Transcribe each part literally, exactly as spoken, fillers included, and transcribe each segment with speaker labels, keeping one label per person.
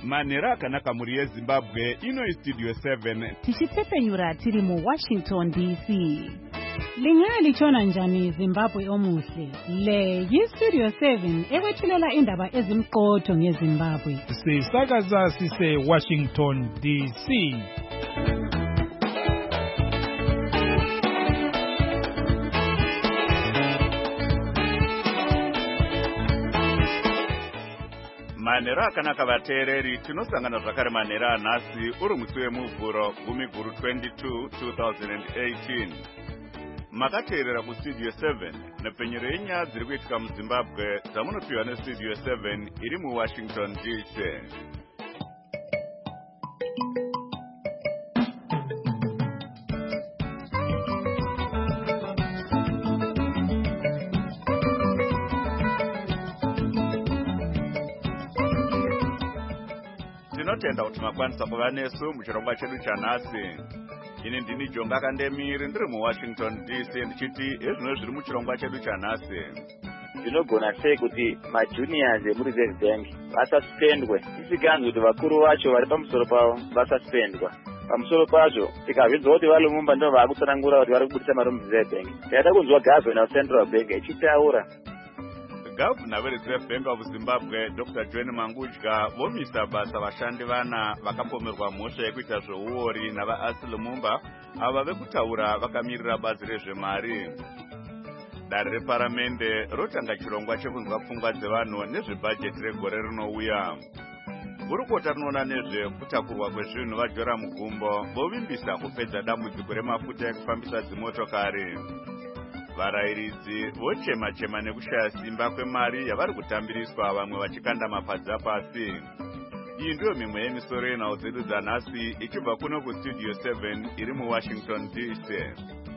Speaker 1: manhero akanaka muri yezimbabwe. Ino istudio seven
Speaker 2: tichitepfenyura tiri muwashington D C. Lingalitshona njani Zimbabwe omuhle? Le yistudio seven ekwethulela indaba ezimqotho ngeZimbabwe.
Speaker 3: Sisakaza sise Washington D C.
Speaker 1: manhero akanaka vateereri, tinosangana zvakare manhero anhasi uri musi wemuvhuro gumi guru twenty-two twenty eighteen. Makateerera kustudio seven nepfenyero yenyaya dziri kuitika muZimbabwe dzamunopiwa nestudio seven iri muWashington D C. Tinotenda kuti makwanisa kuva nesu muchirongwa chedu chanhasi. Ini ndini Jonga Kandemiri ndiri muWashington D C ndichiti ezvino zviri muchirongwa chedu chanhasi.
Speaker 4: Zvinogona sei kuti majuniors emuReserve Bank vasaspendwe tisikanzwi kuti vakuru vacho vari pamusoro pavo vasaspendwa. Pamusoro pazvo tikabvunzwa kuti vaLumumba ndo vaakutsanangura kuti vari kubudisa mari muReserve Bank. Taida kunzwa Governor weCentral Bank echitaura.
Speaker 1: Gavana veReserve Bank of Zimbabwe Doctor John Mangudya vomisa basa vashandi vana vakapomerwa mhosva yekuita zveuori navaAsi Lumumba ava vekutaura vakamirira bazi rezvemari. Dare reparamende rotanga chirongwa chekunzwa pfungwa dzevanhu nezvebhajeti regore rinouya. Gurukota rinoona nezvekutakurwa kwezvinhu vaJoram Mugumbo vovimbisa kupedza dambudziko remafuta ekufambisa dzimotokari. Varayiridzi vochema chema nekushaya simba kwemari yavari kutambiriswa, vamwe vachikanda mapadza pasi. Iyi ndiyo mimwe yemisoro yenhau dzedu dzanhasi ichibva kuno kustudio seven iri muWashington D C.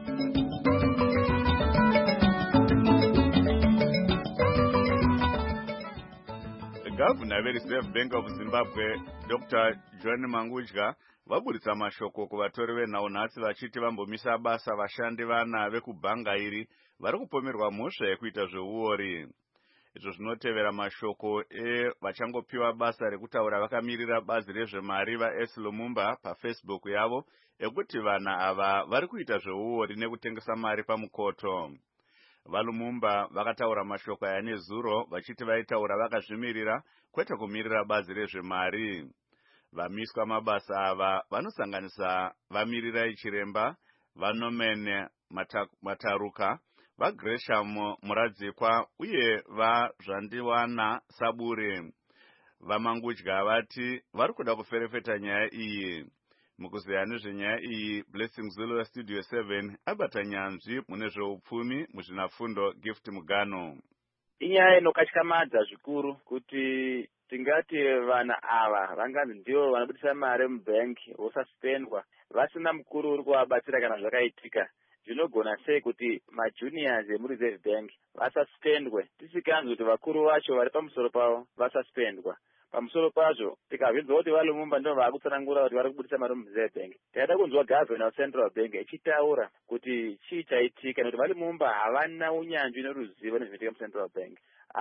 Speaker 1: Gavana veReserve Bank of Zimbabwe Doctor John Mangudya vaburitsa mashoko kuvatori venhau nhasi vachiti vambomisa basa vashandi vana vekubhanga iri vari kupomerwa mhosva yekuita zveuori. Izvo zvinotevera mashoko evachangopiwa basa rekutaura vakamirira bazi rezvemari vaAsi Lumumba paFacebook yavo ekuti vana ava vari kuita zveuori nekutengesa mari pamukoto. VaLumumba vakataura mashoko aya nezuro vachiti vaitaura vakazvimirira kwete kumirira bazi rezvemari. Vamiswa mabasa ava vanosanganisa vamirira Chiremba, vaNomene Mataruka, vaGresham Muradzikwa uye vaZvandiwana Sabure. VaMangudya vati vari kuda kuferefeta nyaya iyi. Mukuzeya nezvenyaya iyi, Blessing Zulu weStudio seven abata nyanzvi mune zveupfumi muzvinafundo Gift Mugano.
Speaker 4: Inyaya inokatyamadza zvikuru kuti tingati vana ava vanganzi ndivo vanobudisa mari mubanki vosaspendwa vasina mukuru uri kuvabatsira kana zvakaitika. Zvinogona sei kuti majuniors emuReserve Bank vasaspendwe tisikanzwi kuti vakuru vacho vari pamusoro pavo vasaspendwa. Pamusoro pazvo tikabvunzwa kuti vaLumumba ndo vaakutsanangura kuti vari kubudisa mari muReserve Bank. Taida kunzwa Governor weCentral Bank echitaura kuti chii chaitika nekuti vaLumumba havana unyanzvi neruzivo nezvinoitika muCentral Bank.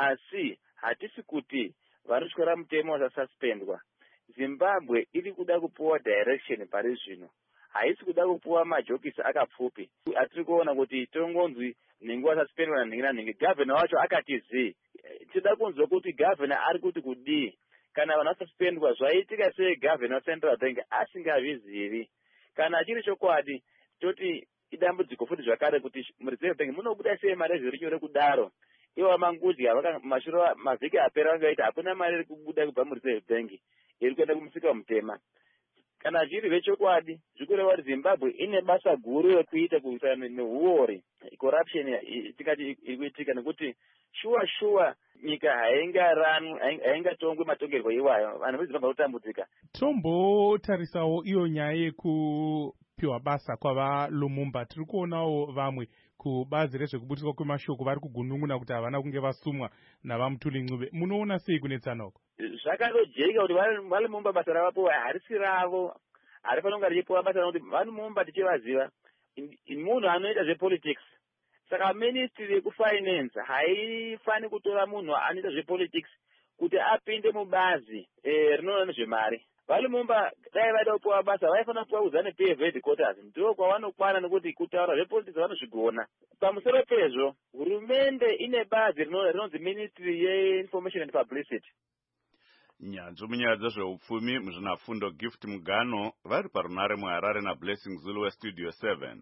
Speaker 4: Asi hatisi kuti vanotyora mutemo wasasuspendwa. Zimbabwe iri kuda kupuwa direction pari zvino. Haisi kuda kupuwa majokisi akapfupi. Atiri kuona kuti tongonzwi nhingi wasasuspendwa nanhingi nanhingi. Governor wacho akati zi. Tida kunzwa kuti governor ari kuti kudii. Kana vanhu vasasuspendwa zvaitika sei Governor weCentral Bank asingazvizivi. Kana chiri chokwadi toti idambudziko futi zvakare kuti muReserve Bank munobuda sei mari zviri nyore kudaro. Ivo Mangudya mashure mavhiki apera vangaita hakuna mari iri kubuda kubva muReserve Bank iri kuenda kumusika mutema. Kana zviri zvechokwadi zvikureva kuti Zimbabwe ine basa guru rekuita kurwisana neuori corruption tikati iri kuitika nekuti shuwa shuwa nyika haingaranwi haingatongwe matongerwo iwayo vanhu veZimbabwe votambudzika.
Speaker 3: Tombotarisawo iyo nyaya yekupiwa basa kwavaLumumba. Tiri kuonawo vamwe kubazi rezvekubudiswa kwemashoko vari kugunun'una kuti havana kunge vasumwa navaMutuli Ncube. Munoona sei kunetsana uko?
Speaker 4: Zvakandojeka kuti vaLumumba basa ravapuwa harisi ravo. Hari fanonga richipuwa basa nokuti vaLumumba tichivaziva munhu anoita zvepolitics. Saka ministry yekufinance haifani kutora munhu anoita zvepolitics kuti apinde mubazi rinoona nezvemari. Vari Lumumba dai vaida kupiwa basa vaifanira kupiwa kuZANU-P F headquarters, ndiko kwavanokwana nekuti kutaura zvepolitics vanozvigona. Pamusoro pezvo, hurumende ine bazi rinonzi Ministry yeInformation and Publicity.
Speaker 1: Nyanzvi munyaya dzezveupfumi muzvinafundo Gift Mugano vari parunare muHarare naBlessing Zulu weStudio seven.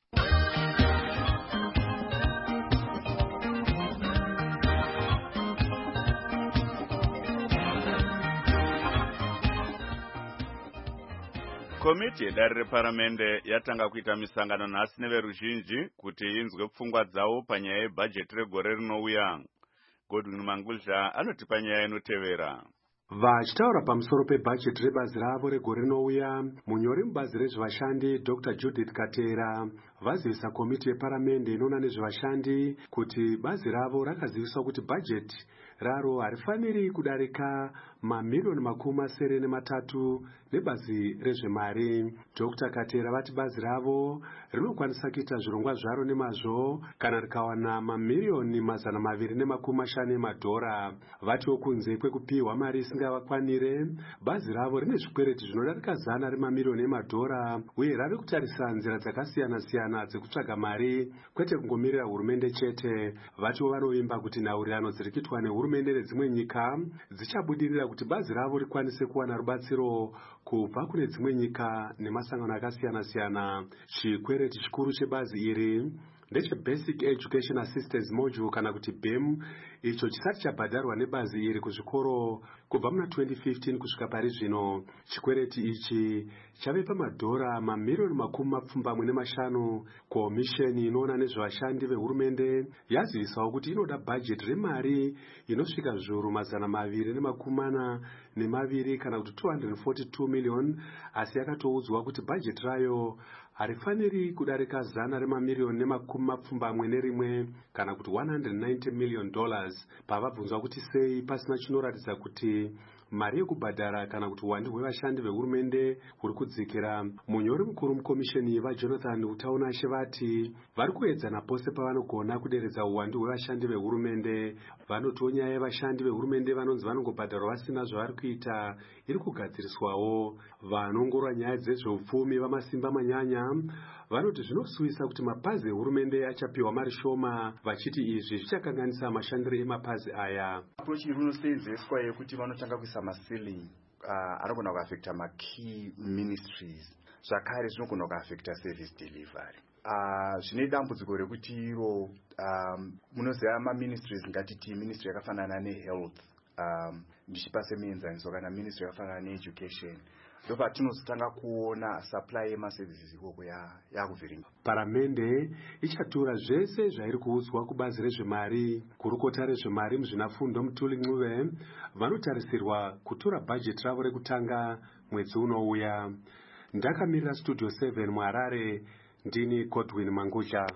Speaker 1: Komiti yedare reparamende yatanga kuita misangano nhasi neveruzhinji kuti inzwe pfungwa dzavo panyaya yebhajeti regore rinouya. Godwin Mangudya anotipa nyaya inotevera.
Speaker 5: Vachitaura pamusoro pebhajeti rebazi ravo regore rinouya, munyori mubazi rezvevashandi Doctor Judith Katera vazivisa komiti yeparamende inoona nezvevashandi kuti bazi ravo rakaziviswa kuti bhajeti raro harifaniri kudarika mamiliyoni makumi masere nematatu nebazi rezvemari. Doctor Katera vati bazi ravo rinokwanisa kuita zvirongwa zvaro nemazvo kana rikawana mamiliyoni mazana maviri nemakumi mashanu emadhora. Vatiwo kunze kwekupiwa mari isingavakwanire, bazi ravo rine zvikwereti zvinodarika zana remamiliyoni emadhora uye rave kutarisa nzira dzakasiyana siyana dzekutsvaga mari, kwete kungomirira hurumende chete. Vatiwo vanovimba kuti nhaurirano dziri kuitwa nehurumende nedzimwe nyika dzichabudirira kuti bazi ravo rikwanise kuwana rubatsiro kubva kune dzimwe nyika nemasangano akasiyana siyana. Chikwereti chikuru chebazi iri ndecheBasic Education Assistance Module kana kuti B E M, icho chisati chabhadharwa nebazi iri kuzvikoro kubva muna twenty fifteen kusvika pari zvino. Chikwereti ichi chave pamadhora mamiliyoni makumi mapfumbamwe nemashanu. Komisheni inoona nezvevashandi vehurumende yazivisawo kuti inoda bhajeti remari inosvika zviuru mazana maviri nemakumi mana nemaviri kana kuti two hundred forty-two million, asi yakatoudzwa kuti bhajeti rayo harifaniri kudarika zana remamiliyoni nemakumi mapfumbamwe nerimwe kana kuti one hundred ninety million dollars. Pavabvunzwa kuti sei pasina chinoratidza kuti mari yekubhadhara kana kuti uwandu hwevashandi vehurumende huri kudzikira, munyori mukuru mukomisheni vaJonathan Utaunashe vati vari kuedzana pose pavanogona kuderedza uwandu hwevashandi vehurumende. Vanotiwo nyaya yevashandi vehurumende vanonzi vanongobhadharwa vasina zvavari kuita iri kugadziriswawo. Vanongorora nyaya dzezveupfumi vamasimba manyanya vanoti zvinosuvisa kuti mapazi ehurumende achapiwa mari shoma, vachiti izvi zvichakanganisa mashandiro emapazi aya.
Speaker 6: Approach inoseenzeswa yekuti vanotanga kuisa maceiling uh, anogona kuaffecta makey ministries, zvakare zvinogona kuaffecta service delivery. Uh, zvine dambudziko rekuti iro um, munoziva maministries ngatiti ministry yakafanana nehealth, um, ndichipa semuenzaniso kana ministry yakafanana needucation, ndopatinozotanga kuona supply yemaservices ikoko yakuvhiringa.
Speaker 5: Paramende ichatura zvese zvairi kuudzwa kubazi rezvemari. Kurukota rezvemari muzvinafundo Mutuli Ncube vanotarisirwa kutura bhajeti ravo rekutanga mwedzi unouya. Ndakamirira Studio seven muHarare, ndini Godwin Mangudya.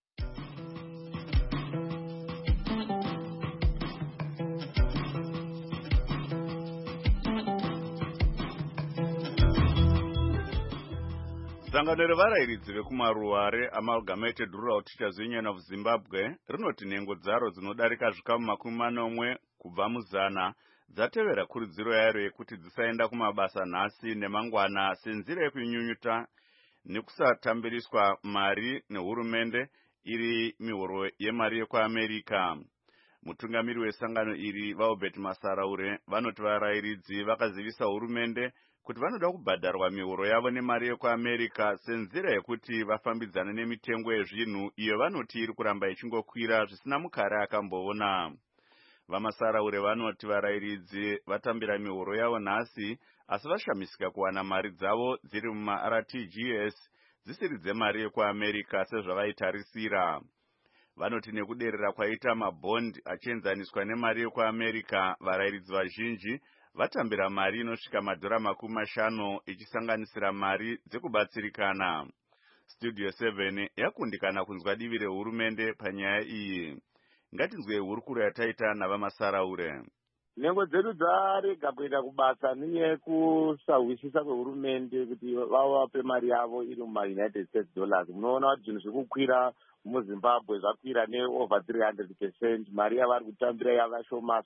Speaker 1: Sangano revarairidzi vekumaruware Amalgamated Rural Teachers Union of Zimbabwe rinoti nhengo dzaro dzinodarika zvikamu makumi manomwe kubva muzana dzatevera kurudziro yaro yekuti dzisaenda kumabasa nhasi nemangwana senzira yekunyunyuta nekusatambiriswa mari nehurumende iri mihoro yemari yekuAmerika. Mutungamiri wesangano iri vaObert Masaraure vanoti varairidzi vakazivisa hurumende kuti vanoda kubhadharwa mihoro yavo nemari yekuAmerika senzira yekuti vafambidzane nemitengo yezvinhu iyo vanoti iri kuramba ichingokwira zvisina mukare akamboona. Vamasaraure vanoti varairidzi vatambira mihoro yavo nhasi asi vashamisika kuwana mari dzavo dziri muma-R T G S dzisiri dzemari yekuAmerika sezvavaitarisira. Vanoti nekuderera kwaita mabhondi achienzaniswa nemari yekuAmerika, varairidzi vazhinji vatambira mari inosvika madhora makumi mashanu ichisanganisira mari dzekubatsirikana. Studio seven yakundikana kunzwa divi rehurumende panyaya iyi. Ngatinzwe hurukuro yataita navamasaraure.
Speaker 7: Nhengo dzedu dzarega kuenda kubasa nenyaya yekusawisisa kwehurumende kuti vavape mari yavo iri muma-United States dollars. Munoona kuti zvinhu zvikukwira muZimbabwe zvakwira neover three hundred percent. Mari yavari kutambira yakashomasa,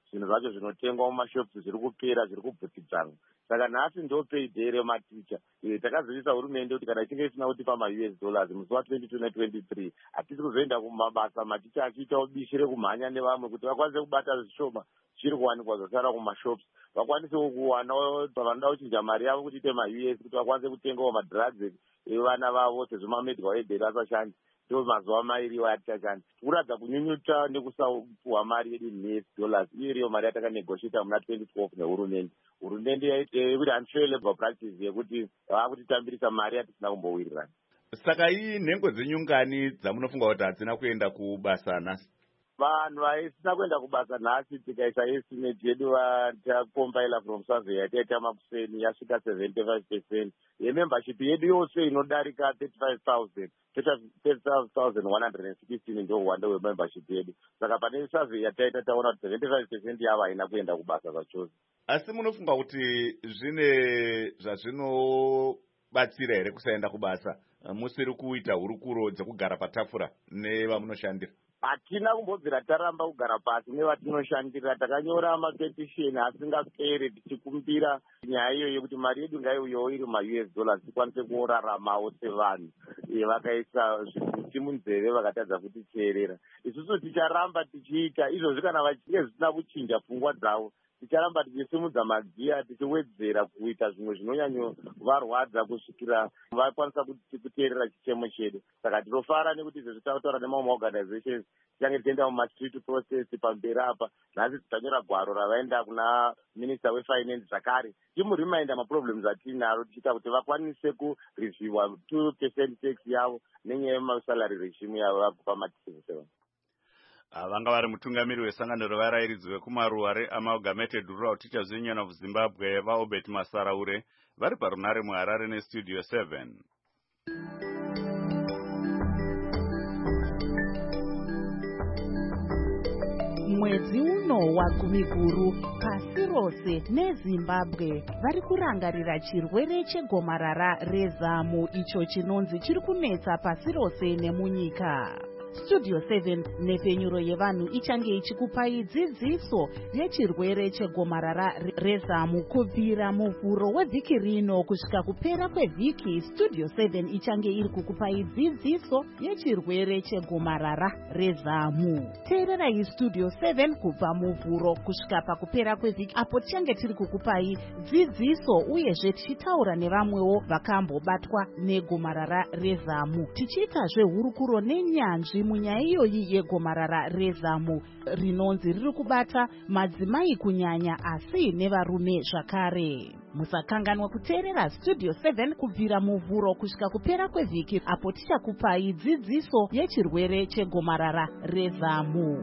Speaker 7: zvinhu zvacho zvinotengwa mumashops zviri kupera, zviri kubvutidzana. Saka nhasi ndo payday rematicha. Takazivisa hurumende kuti kana ichinge isina kutipa ma-U S dollars musi wa twenty-two na twenty-three hatisi kuzoenda kumabasa, maticha achiita ubishi rekumhanya nevamwe kuti vakwanise kubata zvishoma zviri kuwanikwa zvasara kumashops, vakwanisewo kuwanawo vanoda kuchinja mari yavo kuti ite ma-U S kuti vakwanise kutengawo madrugs evana vavo sezvo mamedical aid asashandi. Ndo mazuva mairi atichashandi. Kuradza kunyunyuta nekusapuwa mari yedu in U S dollars. Iyo iriyo mari yatakanegotiata muna twenty twelve nehurumende. Hurumende yaiti kuti unfair labor practice yekuti vakutitambirisa mari yatisina kumbowirirana.
Speaker 1: Saka iyi nhengo dzenyungani dzamunofunga kuti hadzina kuenda kubasa nhasi?
Speaker 7: Vanhu vaisina kuenda kubasa nhasi tikaisa estimate yedu vatakombaila from survey yataita makuseni yasvika seventy-five percent. Yemembership yedu yose inodarika thirty-five thousand. thirty-five thousand one hundred sixteen ndio uwanda hwemembership yedu. Saka pane survey yataita taona kuti seventy-five percent yavo haina kuenda kubasa zvachose.
Speaker 1: Asi munofunga kuti zvine zvazvinobatsira here kusaenda kubasa musiri kuita hurukuro dzekugara patafura nevamunoshandira?
Speaker 7: Hatina kumbobvira taramba kugara pasi nevatinoshandira. Takanyora mapetisheni asingaperi tichikumbira nyaya iyo yekuti mari yedu ngaiuyewo iri ma-U S dollars tikwanise kuraramawo sevanhu. Vakaisa zvikuti munzeve vakatadza kutiteerera. Isusu ticharamba tichiita izvozvi kana vachinge zvisina kuchinja pfungwa dzavo. Ticharamba tichisimudza magiya tichiwedzera kuita zvimwe zvinonyanyovarwadza kusvikira vakwanisa kuteerera chichemo chedu. Saka tinofara nekuti izvo zvitaura nemamwe organizations tichange tichienda mumastreet process pamberi apa. Nhasi tichanyora gwaro ravaenda kuna minister wefinance zvakare timurimainda maproblems atinaro tichiita kuti vakwanise kureviewa two percent tax yavo nenyaya yemasalary regime yavo vakupa matichese.
Speaker 1: Vanga vari mutungamiri wesangano revarairidzi vekumaruwa reamalgamated rural teachers union of Zimbabwe vaobert Masaraure vari parunare muHarare nestudio seven.
Speaker 8: Mwedzi uno wagumi guru pasi rose neZimbabwe vari kurangarira chirwere chegomarara rezamu icho chinonzi chiri kunetsa pasi rose nemunyika. Studio seven nepfenyuro yevanhu ichange ichikupai dzidziso yechirwere chegomarara rezamu kubvira muvhuro wevhiki rino kusvika kupera kwevhiki. Studio seven ichange iri kukupai dzidziso yechirwere chegomarara rezamu. Teererai Studio seven kubva muvhuro kusvika pakupera kwevhiki apo tichange tiri kukupai dzidziso uyezve tichitaura nevamwewo vakambobatwa negomarara rezamu, tichiitazve hurukuro nenyanzvi munyaya iyoyi yegomarara rezamu rinonzi riri kubata madzimai kunyanya asi nevarume zvakare. Musakanganwa kuteerera Studio seven kubvira muvhuro kusvika kupera kwevhiki apo tichakupai dzidziso yechirwere chegomarara rezamu.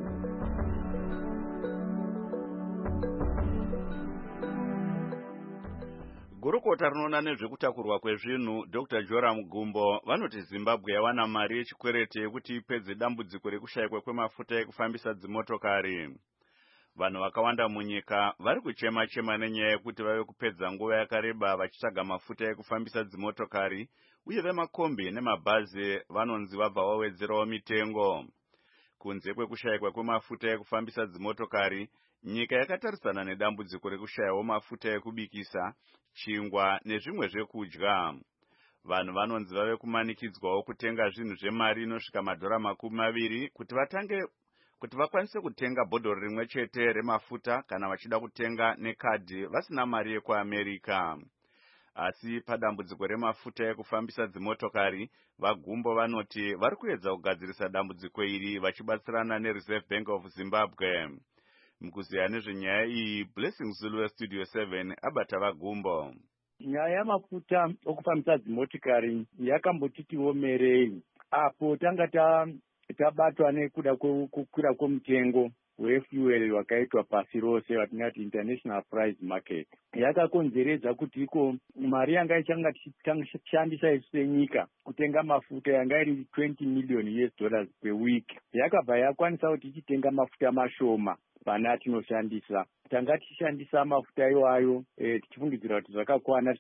Speaker 1: Gurukota rinoona nezvekutakurwa kwezvinhu Doctor Joram Gumbo vanoti Zimbabwe yawana mari yechikwereti yekuti ipedze dambudziko rekushayikwa kwemafuta ekufambisa dzimotokari. Vanhu vakawanda munyika vari kuchema chema nenyaya yekuti vave kupedza nguva yakareba vachitsvaga mafuta ekufambisa dzimotokari uye vemakombi nemabhazi vanonzi vabva vawedzerawo mitengo. Kunze kwekushayikwa kwemafuta ekufambisa dzimotokari, nyika yakatarisana nedambudziko rekushayawo mafuta ekubikisa, chingwa nezvimwe zvekudya. Vanhu vanonzi vave kumanikidzwawo kutenga zvinhu zvemari inosvika madhora makumi maviri kuti vatange kuti vakwanise kutenga bhodhoro rimwe chete remafuta kana vachida kutenga nekadhi vasina mari yekuAmerica. Asi padambudziko remafuta ekufambisa dzimotokari, vaGumbo vanoti vari kuedza kugadzirisa dambudziko iri vachibatsirana neReserve Bank of Zimbabwe. Mukuziya nezvenyaya iyi, Blessing Zulu weStudio seven abata vaGumbo.
Speaker 9: Nyaya yamafuta okufambisa dzimotokari yakambotitiomerei apo tanga tabatwa nekuda kukwira kwemutengo wefuel wakaitwa pasi rose watingati international price market. Yakakonzeredza kuti iko mari yanga ichanga tichishandisa isu senyika kutenga mafuta yanga iri twenty million U S dollars per week yakabva yakwanisa kuti tichitenga mafuta mashoma pane atinoshandisa. Tanga tichishandisa mafuta iwayo e, tichifungidzira kuti zvakakwana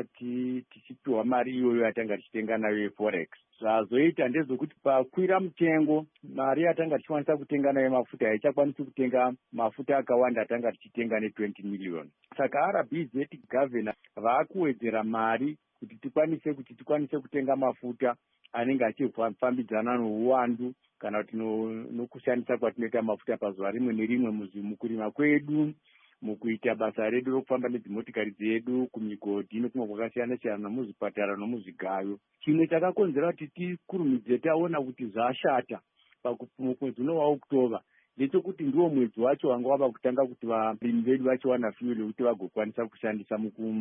Speaker 9: tichipiwa mari iyoyo yatanga tichitenga nayo yeforex. Zvazoita ndezvekuti pakwira mutengo mari yatanga tichikwanisa kutenga nayo mafuta haichakwanisi kutenga mafuta akawanda atanga tichitenga ne20 million. Saka R B Z governor vaakuwedzera mari kuti tikwanise kuti tikwanise kutenga mafuta anenge achifambidzana nouwandu kana kuti nokushandisa kwatinoita mafuta pazuva rimwe nerimwe mukurima kwedu, mukuita basa redu rokufamba nedzimotikari dzedu kumigodhi nokumwe kwakasiyana siyana nomuzvipatara nomuzvigayo. Chimwe chakakonzera kuti tikurumidze taona kuti zvashata mwedzi uno waOktoba ndechekuti ndiwo mwedzi wacho wanga wava kutanga kuti varimi vedu vachiwana fuel yokuti vagokwanisa kushandisa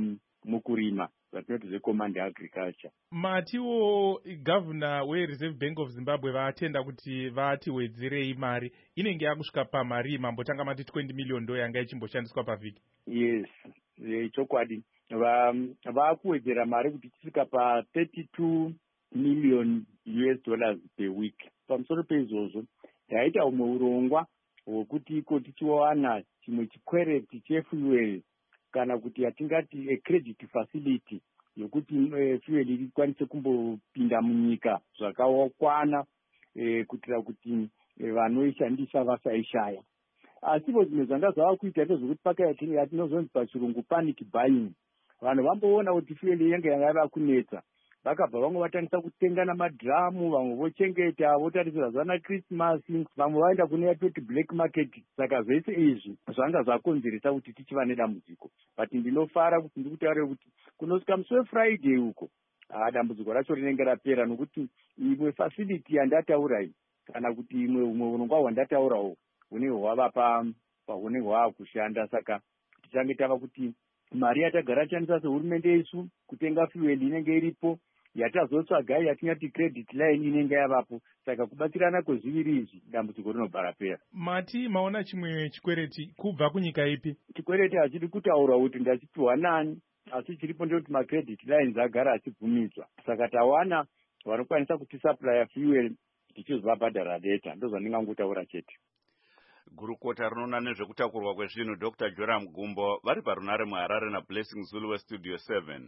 Speaker 9: mukurima zvatinoti zvecommand agriculture.
Speaker 3: Matiwo governor weReserve Bank of Zimbabwe vaatenda kuti vatiwedzerei mari inenge yakusvika pamari mambotanga mati twenty million ndo yanga ichimboshandiswa pavhiki.
Speaker 9: Yes, chokwadi vaakuwedzera mari kuti tichisvika pa thirty-two million U S dollars per week. Pamusoro peizvozvo taita umwe urongwa hwekuti iko tichiwana chimwe chikwereti chefuel kana kuti yatingati a credit facility yokuti uh, fuel ikwanise kumbopinda munyika zvakakwana eh, kuitira kuti eh, vanoishandisa vasaishaya. Asipo zvimwe zvanga zvava kuita ndezvekuti pakaiti yatinozonzi pachirungu panic buying. Vanhu vamboona kuti fuel yanga yanga kunetsa vakabva vamwe vatangisa kutenga namadhiramu, vamwe vochengeta votarisira zvana Christmas, vamwe vaenda kune yatoti black market. Saka zvese izvi zvanga zvakonzeresa kuti tichiva nedambudziko. But ndinofara kuti ndikutaure kuti kunosvika musi weFriday uko ah dambudziko racho rinenge rapera nokuti imwe facility yandataura iyi kana kuti imwe umwe urongwa hwandataurawo hunenge hwava pa hunenge hwava kushanda. Saka tichange tava kuti mari yatagara tichandisa sehurumende yesu kutenga fuel inenge iripo, yatazotsvaga yatingati credit line inenge yavapo. Saka kubatsirana kwezviviri izvi dambudziko rinobva rapera.
Speaker 3: Mati maona chimwe chikwereti kubva kunyika ipi? Chikwereti
Speaker 9: hachidi kutaura kuti ndachipiwa nani, asi chiripo ndekuti macredit lines agara achibvumidzwa. Saka tawana vanokwanisa kuti supply fuel tichizovabhadhara data. Ndozvandingangotaura chete.
Speaker 1: Gurukota rinoona nezvekutakurwa kwezvinhu Doctor Joram Gumbo vari parunare muHarare naBlessing Zulu weStudio seven.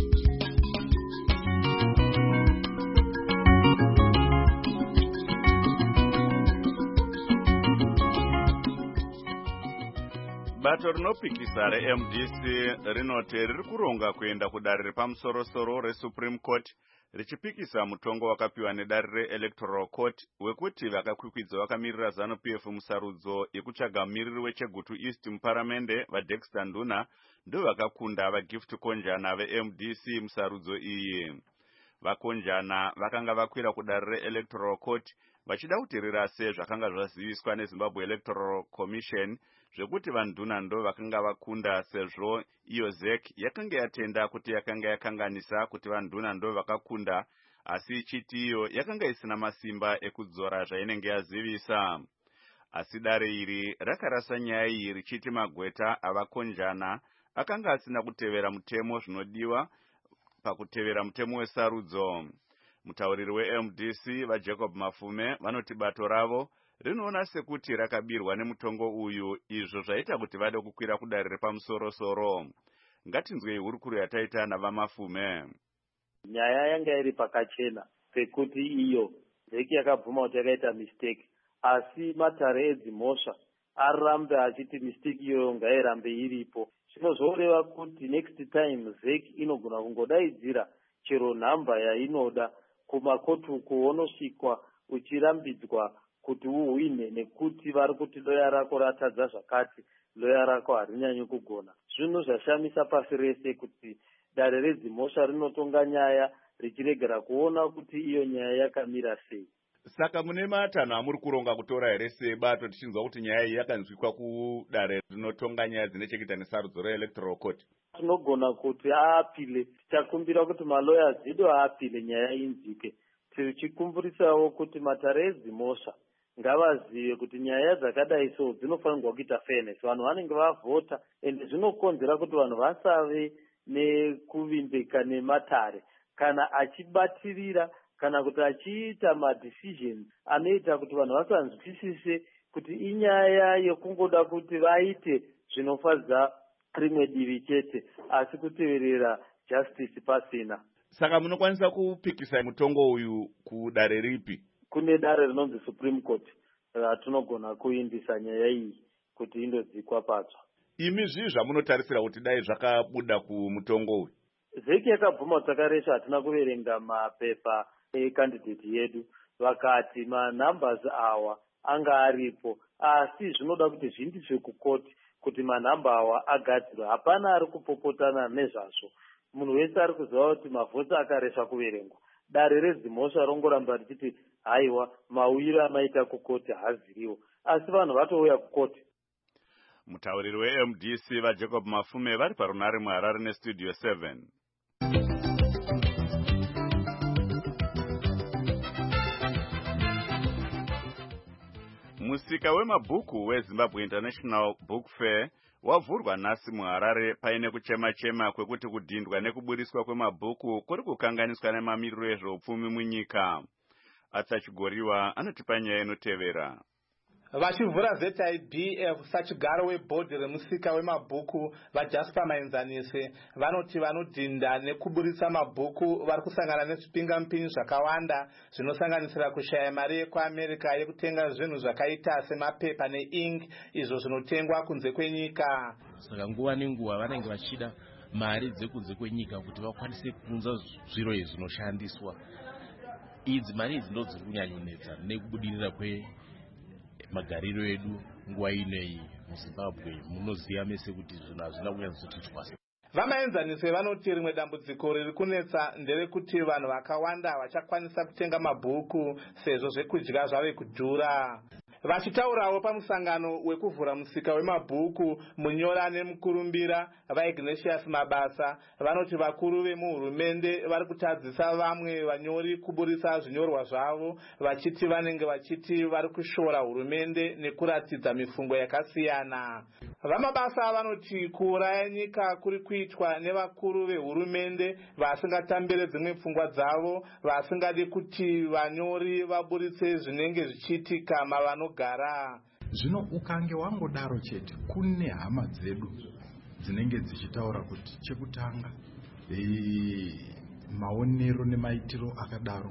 Speaker 1: Bato rinopikisa reM D C rinoti riri kuronga kuenda kudare repamusoro-soro reSupreme Court richipikisa mutongo wakapiwa nedare reElectoral Court wekuti vakakwikwidzwa vakamirira ZANU P F musarudzo yekutsvaga mumiriri weChegutu East muparamende vaDexter Nduna ndo vakakunda vaGift Konjana veM D C musarudzo iyi. Vakonjana vakanga vakwira kudare reElectoral Court vachida kutirira sezvakanga zvaziviswa neZimbabwe Electoral Commission zvekuti vaNduna ndo vakanga vakunda sezvo iyo Z E C yakanga yatenda kuti yakanga yakanganisa kuti vaNduna ndo vakakunda, asi ichiti iyo yakanga isina masimba ekudzora zvainenge yazivisa. Asi dare iri rakarasa nyaya iyi richiti magweta avakonjana akanga asina kutevera mutemo zvinodiwa pakutevera mutemo wesarudzo. Mutauriri weM D C vaJacob Mafume vanoti bato ravo rinoona sekuti rakabirwa nemutongo uyu, izvo zvaita kuti vade kukwira kudare repamusoro-soro. Ngatinzwei hurukuru yataita navaMafume.
Speaker 10: Nyaya yanga iri pakachena pekuti iyo zeki yakabvuma kuti yakaita mistake, asi matare edzimhosva arambe achiti mistake iyo ngairambe iripo. Zvinozoreva kuti next time zeki inogona kungodaidzira chero nhamba yainoda kumakotu kuonosvikwa uchirambidzwa kuti uhwine nekuti vari kuti loya rako ratadza zvakati, loya rako harinyanyi kugona. Zvinhu zvashamisa pasi rese kuti dare redzimhosva rinotonga nyaya richiregera kuona kuti iyo nyaya yakamira sei.
Speaker 1: Saka mune matanho amuri kuronga kutora here sebato tichinzwa kuti nyaya iyi yakanzwikwa kudare rinotonga nyaya dzine chekuita nesarudzo reElectoral Court?
Speaker 10: Tinogona kuti aapile, tichakumbira kuti maloya zido aapile nyaya inzwike. Tichikumburisawo kuti matare edzimhosva ngavazive kuti nyaya dzakadai so dzinofanirwa kuita fairness. Vanhu vanenge vavhota ende zvinokonzera kuti vanhu vasave nekuvimbika nematare kana achibatirira kana kuti achiita madecisions anoita kuti vanhu vasanzwisise kuti inyaya yekungoda kuti vaite zvinofadza rimwe divi chete asi kuteverera justice pasina.
Speaker 1: Saka munokwanisa kupikisa mutongo uyu kudare ripi?
Speaker 10: Kune dare rinonzi Supreme Court ratinogona kuindisa nyaya iyi kuti indodzikwa patsva.
Speaker 1: Imi zvii zvamunotarisira kuti dai zvakabuda kumutongo uyu?
Speaker 10: Vhiki yakabvuma takaresha hatina kuverenga mapepa ekandidate yedu, vakati manumbers awa anga aripo asi zvinoda kuti zviindiswe kukoti kuti manhamba awa agadzirwe. Hapana ari kupopotana nezvazvo. Munhu wese ari kuziva kuti mavhoti akaresha kuverengwa. Dare rezimhosva rongoramba richiti haiwa mauiro amaita kukoti haaziviwo, asi vanhu vatouya kukoti.
Speaker 1: Mutauriri we-M D C vaJacob Mafume vari parunare muHarare nestudio seven. Musika wemabhuku weZimbabwe International Book Fair wavhurwa nhasi muHarare paine kuchema-chema kwekuti kudhindwa nekuburiswa kwemabhuku kuri kukanganiswa nemamiriro ezveupfumi munyika. Atsachigoriwa anotipa nyaya inotevera.
Speaker 11: Vachivhura Z I B F sachigaro webhodhi remusika wemabhuku vaJasper Maenzanise vanoti vanodhinda nekuburitsa mabhuku vari kusangana nezvipingamupinyi zvakawanda zvinosanganisira kushaya mari yekuAmerica yekutenga zvinhu zvakaita semapepa neink izvo zvinotengwa kunze kwenyika.
Speaker 12: Saka nguva nenguva vanenge vachida mari dzekunze kwenyika kuti vakwanise kuunza zviro izvi zvinoshandiswa. Idzi mari idzi ndo dziri kunyanyonetsa nekubudirira kwe magariro edu nguva inei muZimbabwe. Munoziva mese kuti zvinhu hazvina kunyatsoti twasa.
Speaker 11: Vamaenzanise vanoti rimwe dambudziko riri kunetsa nderekuti vanhu vakawanda havachakwanisa kutenga mabhuku sezvo zvekudya zvave kudhura. Vachitaurawo pamusangano wekuvhura musika wemabhuku Munyora neMukurumbira, vaIgnatius Mabasa vanoti vakuru vemuhurumende vari kutadzisa vamwe vanyori kuburisa zvinyorwa zvavo vachiti vanenge vachiti vari kushora hurumende nekuratidza mifungo yakasiyana. Vamabasa vanoti kuuraya nyika kuri kuitwa nevakuru vehurumende vasingatambire dzimwe pfungwa dzavo, vasingadi kuti vanyori vaburitse zvinenge zvichiitika mavano gara.
Speaker 13: Zvino ukange wangodaro chete kune hama dzedu dzinenge dzichitaura kuti chekutanga e, maonero nemaitiro akadaro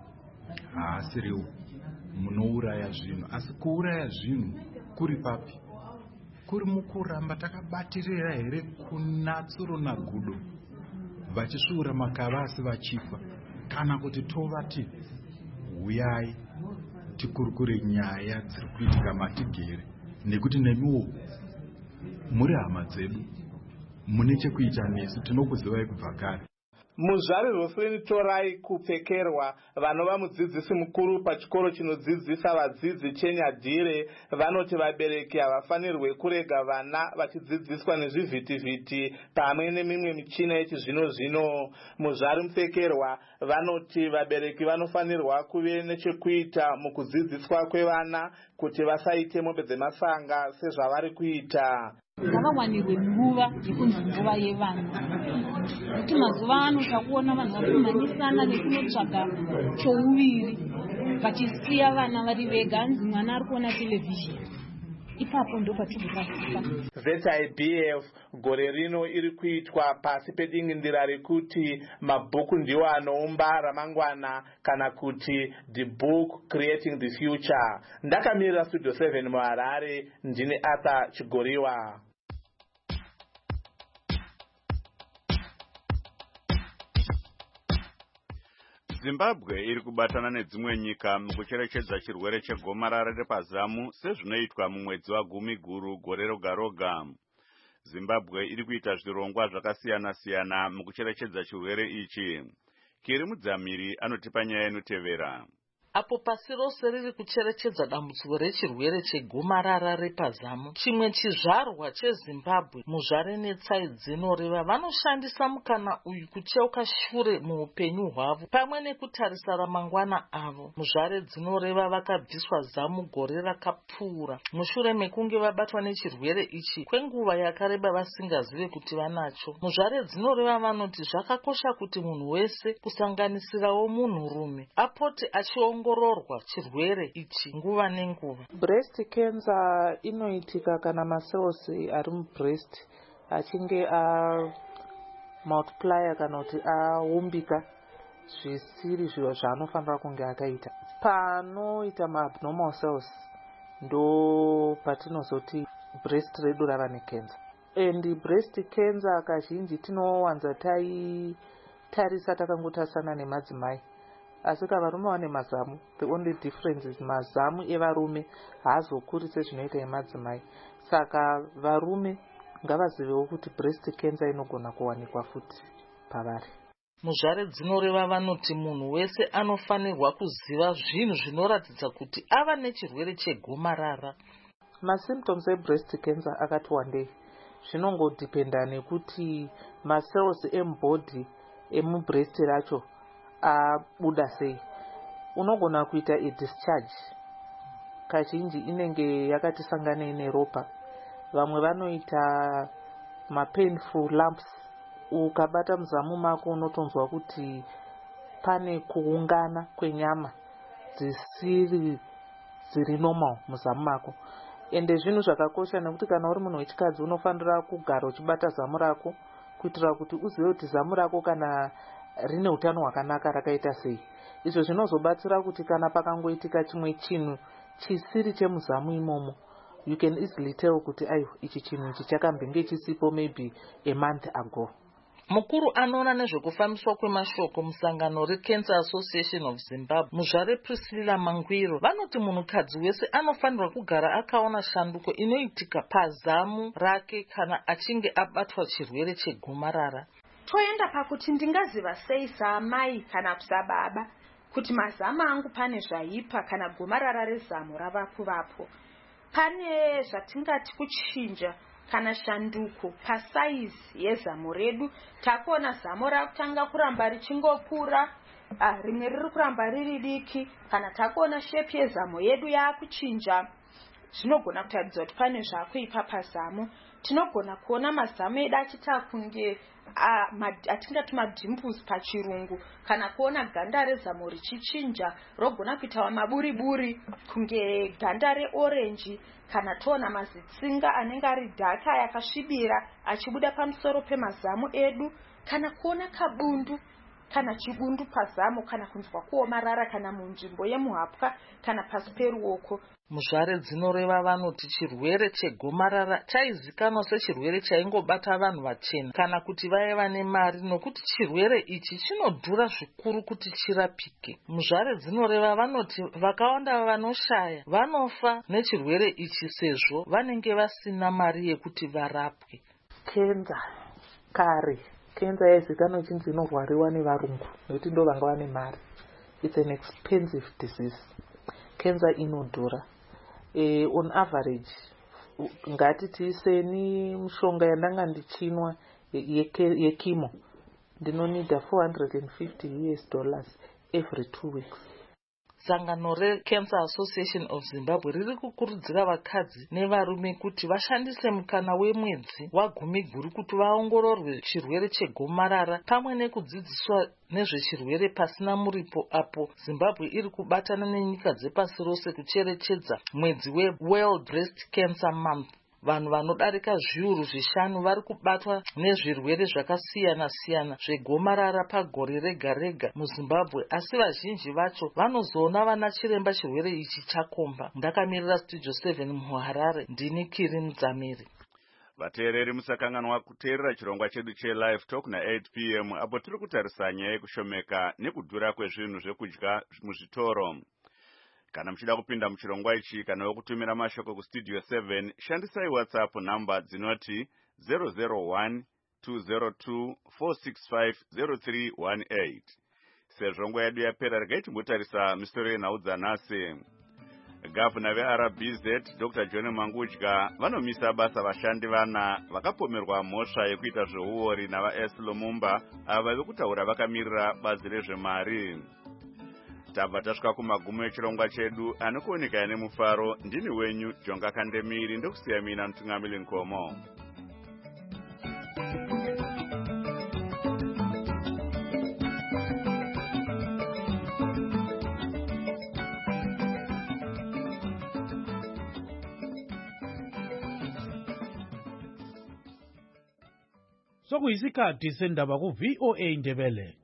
Speaker 13: haasiriwo munouraya zvinhu. Asi kuuraya zvinhu kuri papi? Kuri mukuramba takabatirira here kunatsuro nagudo vachisvuura makavasi vachifa, kana kuti tovati huyai tikurukure nyaya dziri kuitika matigere, nekuti nemiwo muri hama dzedu mune chekuita nesu, tinokuzivai kubva kare.
Speaker 11: Muzvari Roslyn Torai kupfekerwa vanova mudzidzisi mukuru pachikoro chinodzidzisa vadzidzi chenyadhire vanoti vabereki havafanirwe kurega vana vachidzidziswa nezvivhitivhiti pamwe nemimwe michina yechizvino zvino. Muzvari Mupfekerwa vanoti vabereki vanofanirwa kuve nechekuita mukudzidziswa kwevana kuti vasaite mombe dzemasanga sezvavari kuita.
Speaker 14: Ngavawanirwe nguva yekunzi nguva yevana, kuti mazuva ano takuona vanhu vari kumhanyisana nekunotsvaga chouviri vachisiya vana vari vega, anzi mwana ari kuona televhizheni. Ipapo ndo pachikurasika.
Speaker 11: Z I B F gore rino iri kuitwa pasi pedingindira rekuti mabhuku ndiwo anoumba ramangwana, kana kuti the book creating the future. Ndakamirira studio seven muHarare, ndine Arthur Chigoriwa.
Speaker 1: Zimbabwe iri kubatana nedzimwe nyika mukucherechedza chirwere chegomarara repazamu sezvinoitwa mumwedzi wagumi guru gore roga roga. Zimbabwe iri kuita zvirongwa zvakasiyana-siyana mukucherechedza chirwere ichi. Kiri Mudzamiri anotipa nyaya inotevera.
Speaker 15: Apo pasi rose riri kucherechedza dambudziko rechirwere chegomarara repazamu, chimwe chizvarwa cheZimbabwe, muzvare netsai dzinoreva, vanoshandisa mukana uyu kucheuka shure muupenyu hwavo pamwe nekutarisa ramangwana avo. Muzvare dzinoreva vakabviswa zamu gore rakapfuura mushure mekunge vabatwa nechirwere ichi kwenguva yakareba vasingazive kuti vanacho. Muzvare dzinoreva vanoti zvakakosha kuti munhu wese, kusanganisirawo munhurume, apote achiongorora vachiongororwa chirwere ichi nguva nenguva.
Speaker 16: Breast cancer inoitika kana macells ari mubreast achinge a multiplier kana kuti aumbika zvisiri zviro zvaanofanira kunge akaita. Panoita maabnormal cells ndo patinozoti breast redu rava necancer. And breast cancer kazhinji tinowanza taitarisa takangotasana nemadzimai, asi kavarume vane mazamu. The only difference is mazamu evarume haazokuri sezvinoita emadzimai. Saka varume ngavazivewo kuti breast cancer inogona kuwanikwa futi pavari.
Speaker 15: Muzvare dzinoreva vanoti munhu wese anofanirwa kuziva zvinhu zvinoratidza kuti ava nechirwere chegomarara.
Speaker 16: Masymptoms ebreast cancer akati wandei. Zvinongodipenda nekuti macells emubody emubreast racho abuda sei. Unogona kuita discharge, kazhinji inenge yakati sanganei neropa. Vamwe vanoita mapainful lumps. Ukabata muzamu mako unotonzwa kuti pane kuungana kwenyama dzisiri dziri normal muzamu mako. Ende zvinhu zvakakosha nekuti kana uri munhu wechikadzi unofanira kugara uchibata zamu rako kuitira kuti uzive kuti zamu rako kana rine utano hwakanaka rakaita sei. Izvo zvinozobatsira kuti kana pakangoitika chimwe chinhu chisiri chemuzamu imomo, you can easily tell kuti ayo ichi chinhu ichi chakambenge chisipo maybe a month ago.
Speaker 15: Mukuru anoona nezvekufambiswa kwemashoko musangano reCancer Association of Zimbabwe, muzvare Priscilla Mangwiro, vanoti munhukadzi wese anofanirwa kugara akaona shanduko inoitika pazamu rake kana achinge abatwa chirwere chegomarara.
Speaker 17: Toenda pakuti ndingaziva sei saamai kana sababa kuti mazamu angu pane zvaipa kana gomarara rezamu rava kuvapo. Pane zvatingati kuchinja kana shanduko pasaizi yezamu redu. Takuona zamu rakutanga kuramba richingokura, ah, rimwe riri kuramba riri diki, kana takuona shape yezamu yedu yakuchinja. Zvinogona kutaridza kuti pane zvakuipa pazamu. Tinogona kuona mazamu edu achita kunge atingati madimples pachirungu, kana kuona ganda rezamu richichinja rogona kuita maburiburi kunge ganda reorenji, kana toona mazitsinga anenge ari dhaka yakasvibira achibuda pamusoro pemazamu edu, kana kuona kabundu kana chibundu pazamu, kana kunzwa kuomarara kana munzvimbo yemuhapwa kana pasi peruoko.
Speaker 15: Muzvare dzinoreva vanoti chirwere chegomarara chaizikanwa sechirwere chaingobata vanhu vachena kana kuti vaiva nemari, nokuti chirwere ichi chinodhura zvikuru kuti chirapike. Muzvare dzinoreva vanoti vakawanda vanoshaya vanofa nechirwere ichi sezvo vanenge vasina mari yekuti varapwe.
Speaker 16: Cancer kare cancer yaizikanwa ichinzi inorwariwa nevarungu nokuti ndo vanga vane mari. It's an expensive disease. Cancer inodhura. Eh, on average ngati tiiseni mishonga yandanga ndichinwa yekimo ndinonida four hundred fifty U S dollars every two weeks.
Speaker 15: Sangano reCancer Association of Zimbabwe riri kukurudzira vakadzi nevarume kuti vashandise mukana wemwedzi wagumi guru kuti vaongororwe chirwere chegomarara pamwe nekudzidziswa nezvechirwere pasina muripo, apo Zimbabwe iri kubatana nenyika dzepasi rose kucherechedza mwedzi weWorld Breast Cancer Month. Vanhu vanodarika zviuru zvishanu vari kubatwa nezvirwere zvakasiyana siyana zvegomarara pagore rega rega muZimbabwe, asi vazhinji vacho vanozoona vana chiremba chirwere ichi chakomba. Ndakamirira Studio seven muHarare, ndini Kiri Mudzamiri.
Speaker 1: Vateereri musakanganwa kuteerera chirongwa chedu cheLive Talk na eight p m apo tiri kutarisa nyaya yekushomeka nekudhura kwezvinhu zvekudya muzvitoro. Kana muchida kupinda muchirongwa ichi kana wekutumira mashoko kuStudio seven, shandisai WhatsApp namba dzinoti zero zero one two zero two four six five zero three one eight. Sezvo nguva yedu yapera, regai timbotarisa misoro yenhau dzanhasi. Gavana veR B Z Doctor John Mangudya vanomisa basa vashandi vana vakapomerwa mhosva yekuita zveuori navaS Lumumba ava vekutaura vakamirira bazi rezvemari. Tabva tasvika kumagumo echirongwa chedu, anokuoneka nemufaro. Ndini wenyu Jonga Kandemiri, ndokusiya mina Mutungamiri Nkomo.
Speaker 18: sokuyisikhathi sendaba ku-V O A Ndebele.